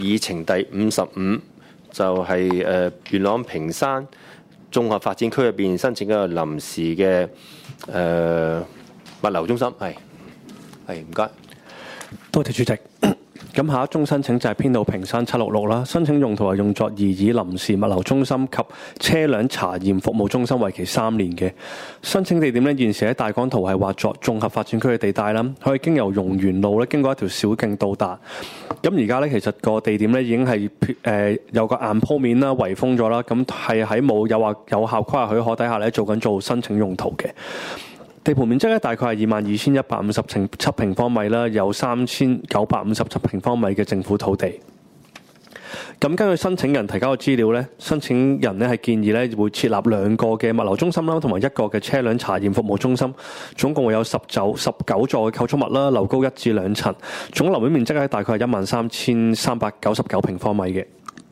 議程第55就係元朗屏山綜合發展區入邊申請一個臨時嘅物流中心，係唔該， 多謝主席。咁下一宗申請就係編號屏山766啦，申請用途係用作擬議臨時物流中心及車輛查驗服務中心，為期3年嘅。申請地點呢，現時喺大綱圖係劃作綜合發展區嘅地帶啦，可以經由榕園路咧經過一條小徑到達。咁而家呢，其實個地點呢已經係有個硬鋪面啦，圍封咗啦，咁係喺冇有效規劃許可底下咧做申請用途嘅。地盤面積咧大概係22,157平方米啦，有3,957平方米嘅政府土地。咁根據申請人提交嘅資料咧，申請人咧係建議咧會設立2個嘅物流中心啦，同埋1個嘅車輛查驗服務中心，總共會有19座嘅構築物啦，樓高1至2層，總樓面面積咧大概係13,399平方米嘅。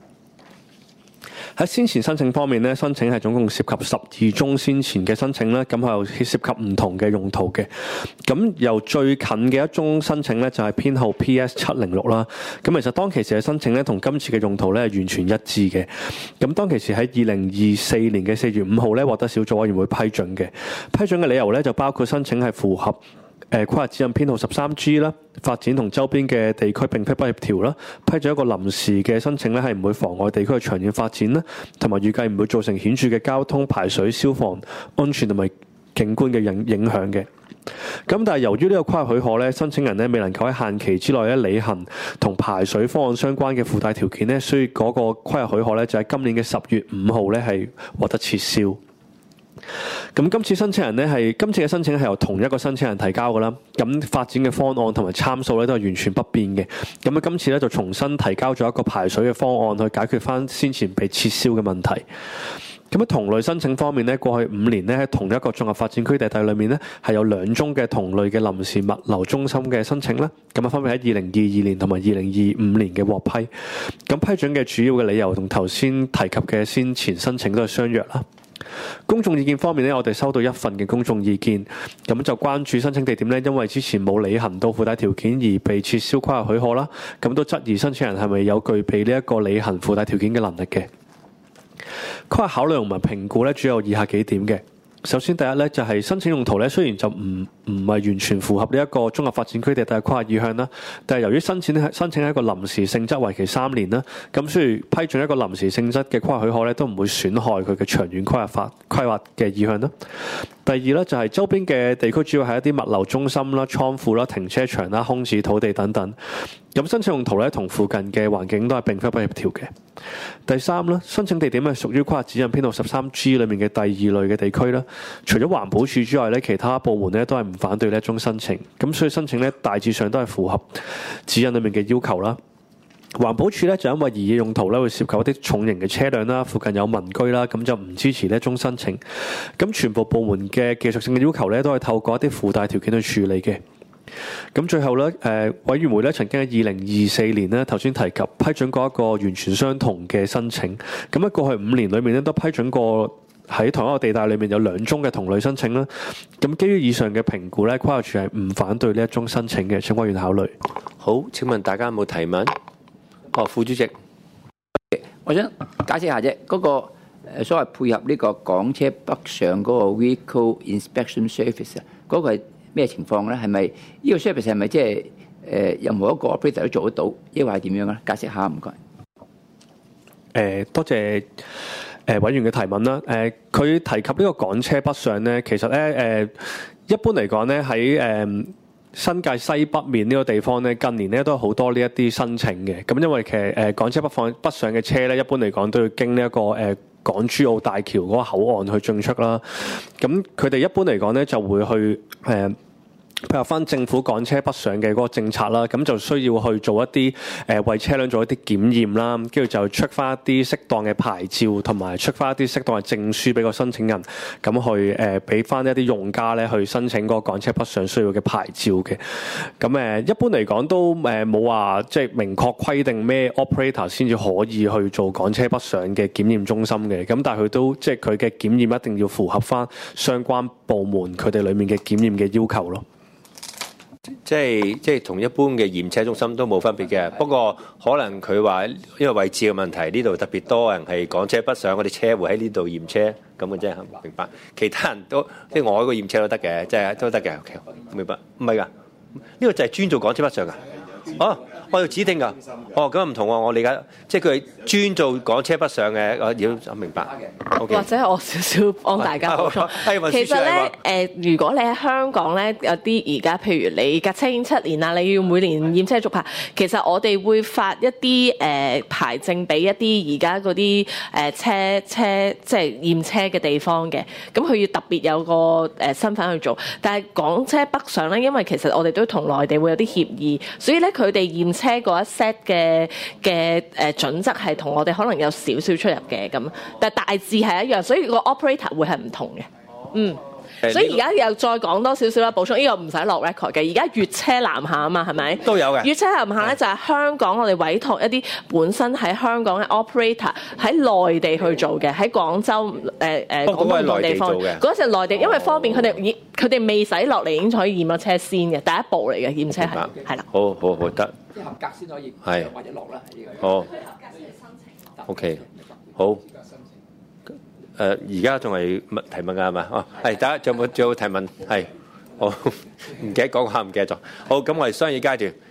喺先前申請方面咧，申請係總共涉及12宗先前嘅申請啦，咁係涉及唔同嘅用途嘅。咁由最近嘅一宗申請咧，就係編號 PS706啦。咁其實當其時嘅申請咧，同今次嘅用途咧係完全一致嘅。咁當其時喺2024年嘅4月5號咧，獲得小組委員會批准嘅。批准嘅理由咧，就包括申請係符合規劃指引編號13G 啦，發展同周邊嘅地區並非不協調啦，批准一個臨時嘅申請咧係唔會妨礙地區嘅長遠發展啦，同埋預計唔會造成顯著嘅交通、排水、消防安全同埋景觀嘅影響嘅。咁但係由於呢個規劃許可咧，申請人咧未能夠喺限期之內咧履行同排水方案相關嘅附帶條件咧，所以嗰個規劃許可咧就喺今年嘅10月5號咧係獲得撤銷。咁今次嘅申請係由同一個申請人提交㗎啦，咁發展嘅方案同埋參數咧都係完全不變嘅。咁啊今次咧就重新提交咗一個排水嘅方案去解決翻先前被撤銷嘅問題。咁喺同類申請方面咧，過去5年咧喺同一個綜合發展區地帶裏面咧係有2宗嘅同類嘅臨時物流中心嘅申請啦。咁啊分別喺2022年同埋2025年嘅獲批。咁批准嘅主要嘅理由同頭先提及嘅先前申請都係相若啦。公眾意見方面咧，我哋收到1份嘅公眾意見，咁就關注申請地點咧，因為之前冇履行到附帶條件而被撤銷規劃許可啦，咁都質疑申請人係咪有具備呢一個履行附帶條件嘅能力嘅。規劃考慮同埋評估咧，主要有以下幾點嘅。首先第一咧就係申請用途咧，雖然就唔係完全符合呢一個綜合發展區地帶規劃意向啦，但係由於申請係一個臨時性質，為期3年啦，咁所以批准一個臨時性質嘅規劃許可咧，都唔會損害佢嘅長遠規劃嘅意向啦。第二咧就係周邊嘅地區主要係一啲物流中心啦、倉庫啦、停車場啦、空置土地等等。咁申請用途咧同附近嘅環境都係並非不協調嘅。第三咧，申請地點係屬於規劃指引編號13G 裏面嘅第2類嘅地區啦。除咗環保署之外咧，其他部門咧都係唔反對呢一宗申請。咁所以申請咧大致上都係符合指引裏面嘅要求啦。環保署咧就因為擬議用途咧會涉及一啲重型嘅車輛啦，附近有民居啦，咁就唔支持呢一宗申請。咁全部部門嘅技術性嘅要求咧都係透過一啲附帶條件去處理嘅。咁最後咧，委員會咧曾經喺2024年咧頭先提及批准過一個完全相同嘅申請。咁喺過去5年裏面咧都批准過喺同一個地帶裏面有2宗嘅同類申請啦。咁基於以上嘅評估咧，規劃署係唔反對呢一宗申請嘅，請委員考慮。 好，請問大家有冇提問？副主席， 我想解釋下啫，嗰個所謂配合呢個港車北上嗰個 Vehicle Inspection Service 啊，嗰個係咩情況咧？係咪呢個 service 係咪即係任何一個 operator 都做得到，抑或係點樣咧？解釋下唔該。 多謝委員嘅提問啦。佢提及呢個港車北上咧，其實咧一般嚟講咧喺新界西北面呢個地方咧，近年咧都有好多呢一啲申請嘅。咁因為其實港車北上嘅車咧，一般嚟講都要經呢一個港珠澳大橋嗰個口岸去進出啦。咁佢哋一般嚟講咧就會去配合翻政府港車北上嘅嗰個政策啦，咁就需要去做一啲為車輛做一啲檢驗啦，跟住就出翻一啲適當嘅牌照，同埋出翻一啲適當嘅證書俾個申請人，咁去俾翻一啲用家咧去申請嗰個港車北上需要嘅牌照嘅。咁一般嚟講都冇話即係明確規定咩 operator 先至可以去做港車北上嘅檢驗中心嘅，咁但係佢都即係佢嘅檢驗一定要符合翻相關部門佢哋裡面嘅檢驗嘅要求咯。 即係同一般嘅驗車中心都冇分別嘅。不過可能佢話因為位置嘅問題，呢度特別多人係港車北上，我哋車會喺呢度驗車咁嘅啫。明白？其他人都即係我嗰個驗車都得嘅，即係都得嘅。OK，明白？唔係㗎，呢個就係專做港車北上㗎。哦，我要指定㗎。哦，咁唔同喎，我理解，即係佢專做港車北上嘅。我明白。Okay. 或者我少少幫大家補充。其實咧，如果你喺香港咧，有啲而家譬如你架車已經7年啦，你要每年驗車續牌，其實我哋會發一啲牌證俾一啲而家嗰啲車即係驗車嘅地方嘅，咁佢要特別有個身份去做。但係港車北上咧，因為其實我哋都同內地會有啲協議，所以咧佢哋驗車嗰一 set 嘅準則係同我哋可能有少少出入嘅咁，但係大致係一樣，所以個 operator 會係唔同嘅。所以而家又再講多少少啦，補充呢個唔使落 record 嘅。而家粵車南下啊嘛，係咪？ 都有嘅。 粵車南下咧就係香港，我哋委託一啲本身喺香港嘅 operator 喺內地去做嘅，喺廣州廣東唔同地方。嗰時內地，因為方便佢哋未使落嚟已經可以驗咗車先嘅，第一步嚟嘅驗車係啦。 好得。 即係合格先可以係或者落啦。 好。OK， 好。而家仲係提問㗎係嘛？哦，係，大家仲有冇提問？係，好，唔記得講下，唔記得咗。好，咁我哋商議階段。